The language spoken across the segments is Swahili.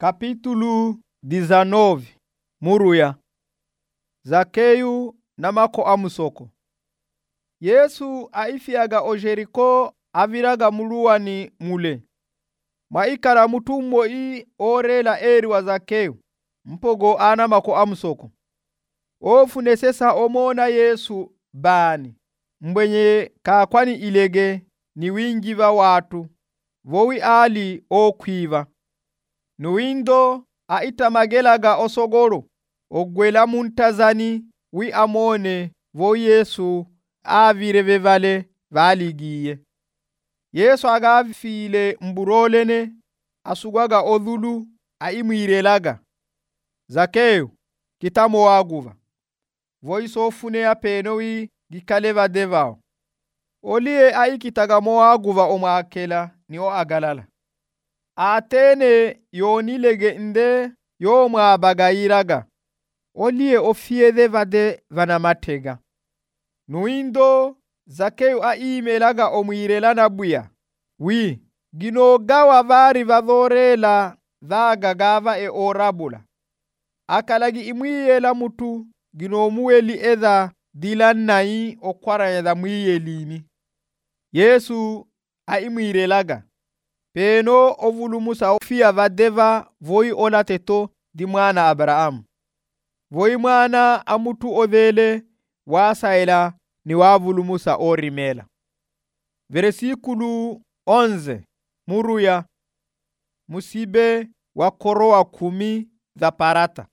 Kapitulu 19 Muruya Zakeyu na mako amusoko. Yesu aifiaga o Jeriko aviraga muluwani mule. Maikara mutumbo orela eri wa Zakeyu mpogo ana mako amusoko. Ofunesesa omona Yesu bani mbwenye kakwani ilege ni wingi va watu vowi ali okwiva. Nuwindo aitamagelaga osogoro ogwela muntazani wi amone vo Yesu avire vevale valigiye. Yesu agafile mburolene asugwaga odhulu aimwirelaga. Zakeyu kitamo waguva. Voisofune apenowi gikaleva devao. Olie aikitaga moaguva omakela ni o agalala. Atene yonilege nde yomwa bagayiraga. Olie ofiede vade vanamatega. Nuindo Zakeyu aimelaga omwirelana buya. Wi, gino gawa vari vadhorela dhaga gava orabula. Akalagi imwiyela mutu gino muweli edha dilanai okwara edha mwiyelini. Yesu aimwirelaga. Peno ovulumusa ofia vadeva voi olateto di mwana Abraham. Voi mwana amutu odhele wasaela ni wavulumusa orimela. Versículo 11 Muruya musibe wakoroa 10 za parata.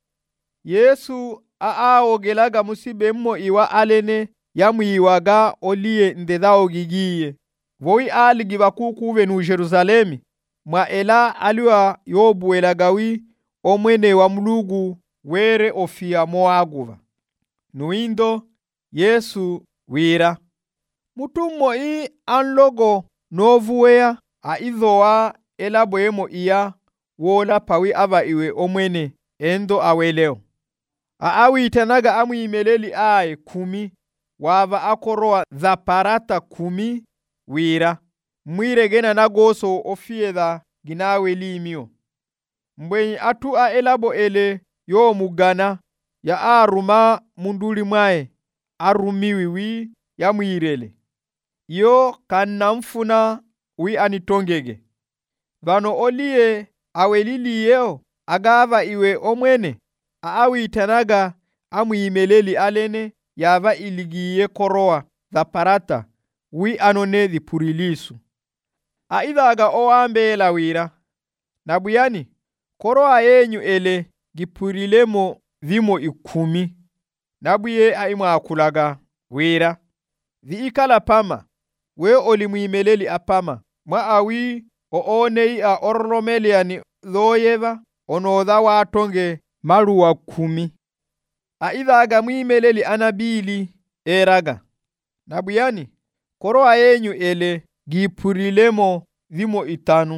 Yesu aogelaga musibe mmo iwa alene yamwiwaga olie ndedhao gigiye. Voi aligi vakukuve nu Jerusalemi mwa ela aliwa yobuela gawi omwene wa mlugu were ofia moaguva. Nuindo Yesu wira. Mutummo anlogo novuwea aidhoa elabwemo iya wola pawi ava iwe omwene endo aweleo. Aawitanaga amwimeleli 10 wava akoroa dha parata 10 wira. Mwiregena na goso ofiedha ginawe limio. Mbwenyi atua elabo ele yo mugana ya aruma munduli mwae arumiwi wi ya mwirele. Yo kanamfuna wi anitongege. Vano olie aweliliyeo agava iwe omwene aawitanaga amwimeleli alene yava iligiye koroa dha parata wi anone purilisu. Aidhaga oambela wira. Nabuyani koroa yenyu ele gipurilemo vimo 10. Nabuye aimwakulaga wira. Viikala pama we olimwimeleli apama mwa awi oonei orromeliani dhoyeva onodha watonge maruwa 10. Aidhaga mwimeleli anabili eraga. Nabuyani koroa yenyu ele gipurilemo vimo 5.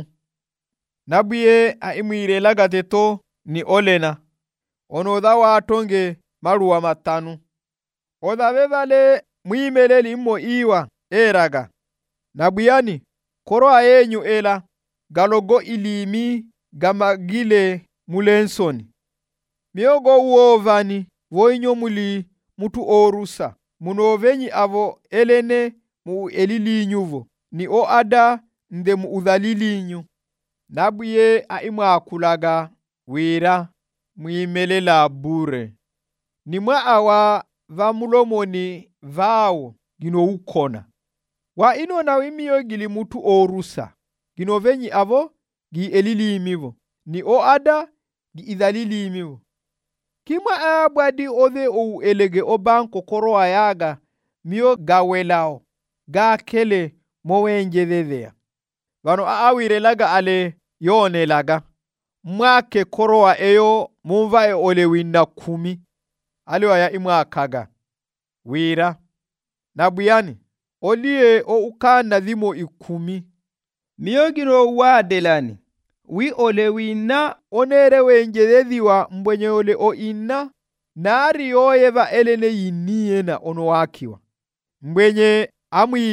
Nabuye aimwirelaga teto ni olena onodha watonge maruwa 5. Odha vevale mwimeleli mmo iwa eraga. Nabuyani koroa yenyu ela galogo ilimi gamagile mulensoni. Miogo uovani voinyo muli mutu orusa. Munovenyi avo elene mu elilinyuvo. Ni oada nde mu udhalilinyu. Nabuye aimwakulaga wira mwimelela bure. Ni mwa awa vamulomoni vao gino ukona. Wa ino na wimiyo gili mutu orusa. Gino venyi avo gi elilimivo. Ni oada gi idhalilimivo. Kima abwadi odhe ou elege obanko koroa yaga miyo gawelao. Ga kele mowenje dhedhea. Vano aawirelaga ale yone laga. Mwake koroa eyo mumvae olewina 10. Aliwa ya imwakaga wira. Nabuyani olie ukanda dhimo 10. Miyogiro wadelani wi olewina onere wenjededhiwa mbwenye ole oina nari yoyeva elene yiniena onowakiwa. Mbwenye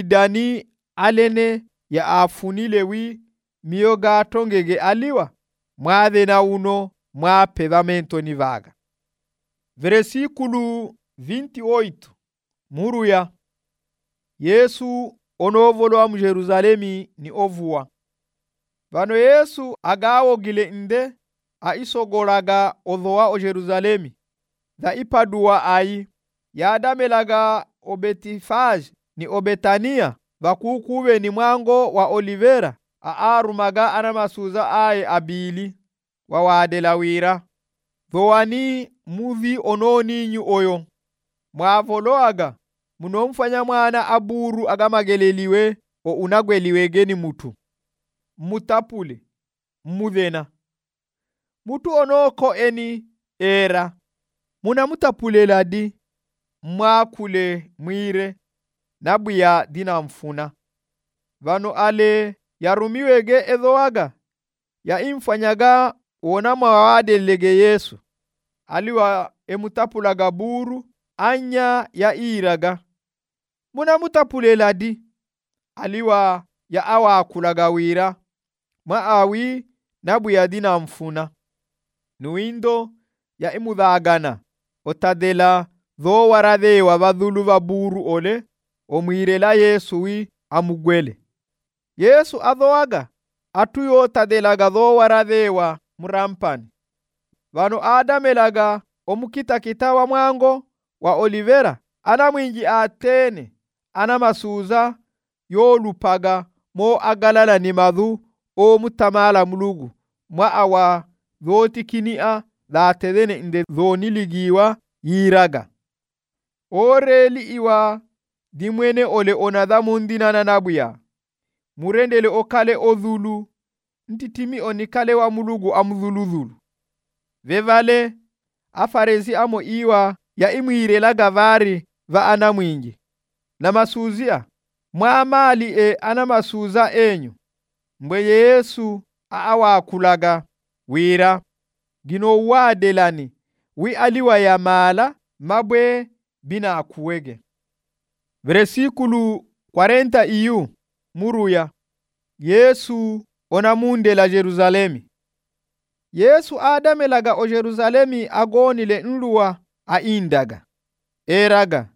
amwidani alene ya afunile wi miyoga tongege aliwa mwathe na uno mwapeva mentoni vaga. Versículo 28 muruya. Yesu onovolowa mu Jerusalemi ni ovuwa. Vano Yesu agawogile inde aisogolaga odhowa o Jerusalemi dha ipaduwa ayi yadamelaga o Betifage ni o Betania vakukuve ni mwango wa Olivera aarumaga anamasuza aye abili wawadelawira dhowani muvi ononinyu oyo mwavoloaga munomfanya mwana aburu agamageleliwe o unagweliwegeni mutu mutapule mudhena mutu onoko eni era muna mutapuleladi mwakule mwire nabuya dina mfuna vano ale yarumiwege edhoaga ya imfanyaga wona mawadelege Yesu aliwa emutapulaga buru anya ya iraga muna mutapuleladi aliwa ya awa kulaga wira maawi nabuya dina mfuna nuindo ya imudhagana otadela dho waradhe wa vadhulu va buru ole omwirela Yesu wi amugwele Yesu adhoaga atuyo tadelaga dho waradhe wa murampani vano adamelaga omukita wa mwango wa Olivera anamwinji atene anamasuza yolupaga mo agalala ni madhu o mutamala mulugu mwa awa dhoti kinia dhatedene inde dhoniligiwa yiraga oreli iwa dimwene ole onadha mundinana nabuya murendele okale odhulu ntitimi onikale wa mulugu amdhuludhulu vevale afarezi amo iwa ya imwirelaga vari va anamwingi na masuzia mwamali anamasuza enyu mbwe Yesu aawakulaga wira gino wadelani wi aliwa ya mala mabwe bina akuwege. Versículo 40 iyu muruya. Yesu onamunde la Jerusalemi. Yesu adamelaga o Jerusalemi agonile nluwa aindaga eraga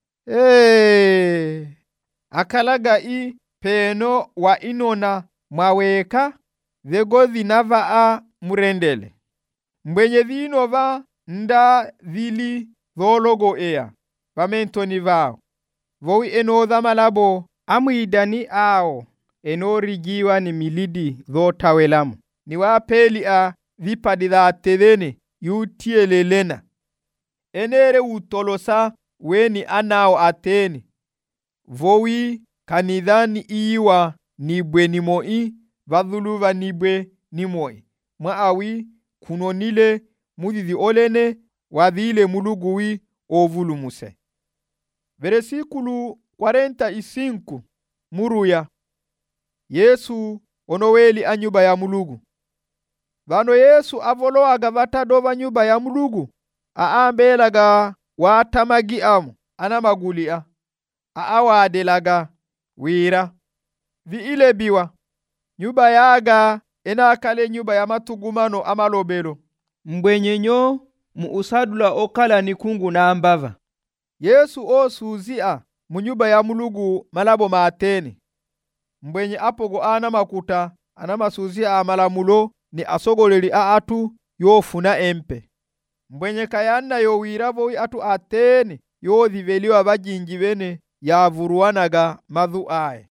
akalaga i peno wa inona mwaweka vegodhi nava murendele mbwenye vino va nda vili dhologo ea vamentoni vao vowi enodha malabo amwidani ao enorigiwa ni milidi dhotawelamu ni wapeli vipadi dha tedhene yutielelena enere utolosa weni anao ateni vowi kanidhani iwa nibwe nimoi vadhuluva nibwe nimoi maawi kunonile mudhithi olene wadhile muluguwi ovulumuse. Versículo 45 muruya. Yesu onoweli anyuba ya mulugu. Vano Yesu avoloaga vatadova nyuba ya mulugu aambelaga watamagi amu anamagulia aawadelaga wira viile biwa nyuba yaga enakale nyuba ya matugumano amalobelo mbwenyenyo muusadula okala ni kungu na ambava. Yesu osuzia munyuba ya mulugu malabo mateni mbwenye apogo anamakuta anamasuzia amalamulo ni asogoleli atu yofuna empe mbwenye kayanna yowira vowi atu ateni yodhiveliwa vajinji vene yavuruanaga madhu aye.